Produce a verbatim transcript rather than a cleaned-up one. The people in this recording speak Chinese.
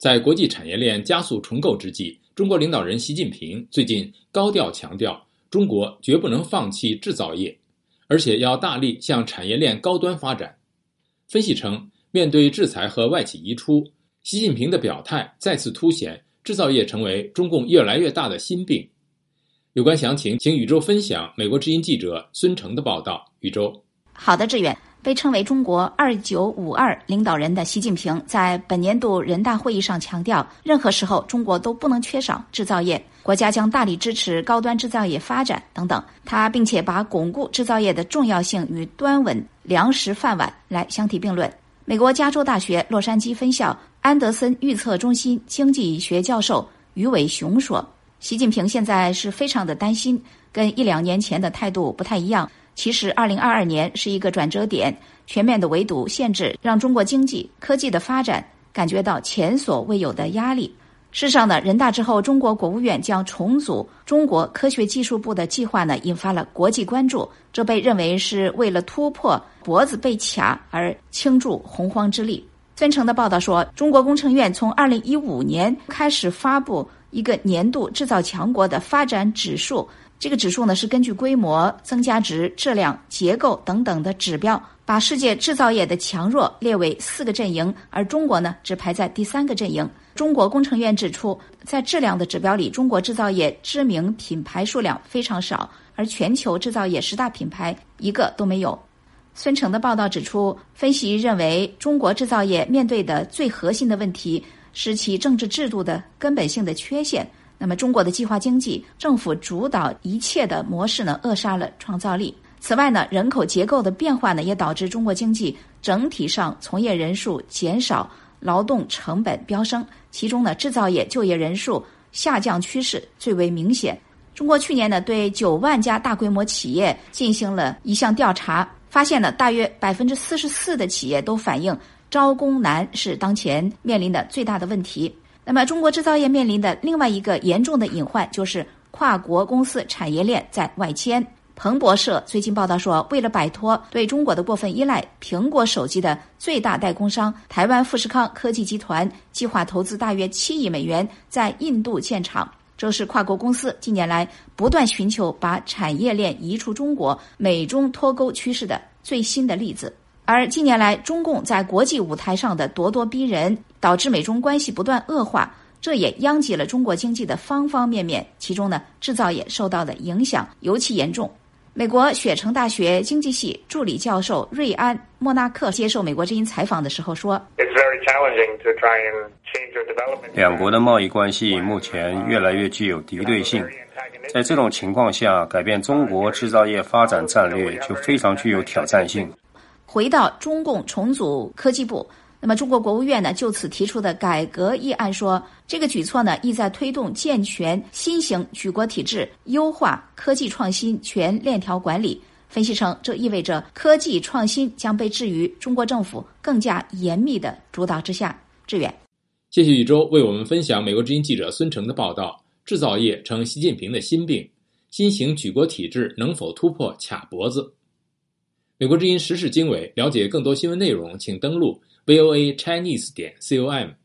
在国际产业链加速重构之际，中国领导人习近平最近高调强调，中国绝不能放弃制造业，而且要大力向产业链高端发展。分析称，面对制裁和外企移出，习近平的表态再次凸显制造业成为中共越来越大的心病。有关详情，请宇宙分享美国之音记者孙成的报道。宇宙。 好的，志远。被称为中国二九五二领导人的习近平在本年度人大会议上强调，任何时候中国都不能缺少制造业，国家将大力支持高端制造业发展等等。他并且把巩固制造业的重要性与端稳粮食饭碗来相提并论。美国加州大学洛杉矶分校安德森预测中心经济学教授于伟雄说，习近平现在是非常的担心，跟一两年前的态度不太一样。其实二零二二年是一个转折点，全面的围堵限制让中国经济科技的发展感觉到前所未有的压力。事实上呢，人大之后中国国务院将重组中国科学技术部的计划呢，引发了国际关注，这被认为是为了突破脖子被卡而倾注洪荒之力。孙成的报道说，中国工程院从二零一五年开始发布一个年度制造强国的发展指数，这个指数呢是根据规模、增加值、质量、结构等等的指标，把世界制造业的强弱列为四个阵营，而中国呢只排在第三个阵营。中国工程院指出，在质量的指标里，中国制造业知名品牌数量非常少，而全球制造业十大品牌一个都没有。孙成的报道指出，分析认为中国制造业面对的最核心的问题是其政治制度的根本性的缺陷。那么中国的计划经济、政府主导一切的模式呢，扼杀了创造力。此外呢，人口结构的变化呢，也导致中国经济整体上从业人数减少，劳动成本飙升。其中呢，制造业就业人数下降趋势最为明显。中国去年呢，对九万家大规模企业进行了一项调查，发现呢，大约百分之四十四的企业都反映招工难是当前面临的最大的问题。那么中国制造业面临的另外一个严重的隐患就是跨国公司产业链在外迁。彭博社最近报道说，为了摆脱对中国的过分依赖，苹果手机的最大代工商台湾富士康科技集团计划投资大约七亿美元在印度建厂。这是跨国公司近年来不断寻求把产业链移出中国、美中脱钩趋势的最新的例子。而近年来中共在国际舞台上的咄咄逼人，导致美中关系不断恶化，这也殃及了中国经济的方方面面，其中呢，制造业受到的影响尤其严重。美国雪城大学经济系助理教授瑞安·莫纳克接受美国之音采访的时候说， 两国的贸易关系目前越来越具有敌对性，在这种情况下，改变中国制造业发展战略就非常具有挑战性。 回到中共重组科技部，那么中国国务院呢就此提出的改革议案说，这个举措呢意在推动健全新型举国体制，优化科技创新全链条管理。分析称，这意味着科技创新将被置于中国政府更加严密的主导之下。志远， 谢谢宇宙为我们分享美国之音记者孙成的报道。制造业成习近平的心病，新型举国体制能否突破卡脖子？美国之音时事经纬，了解更多新闻内容，请登录 V O A Chinese 点 com。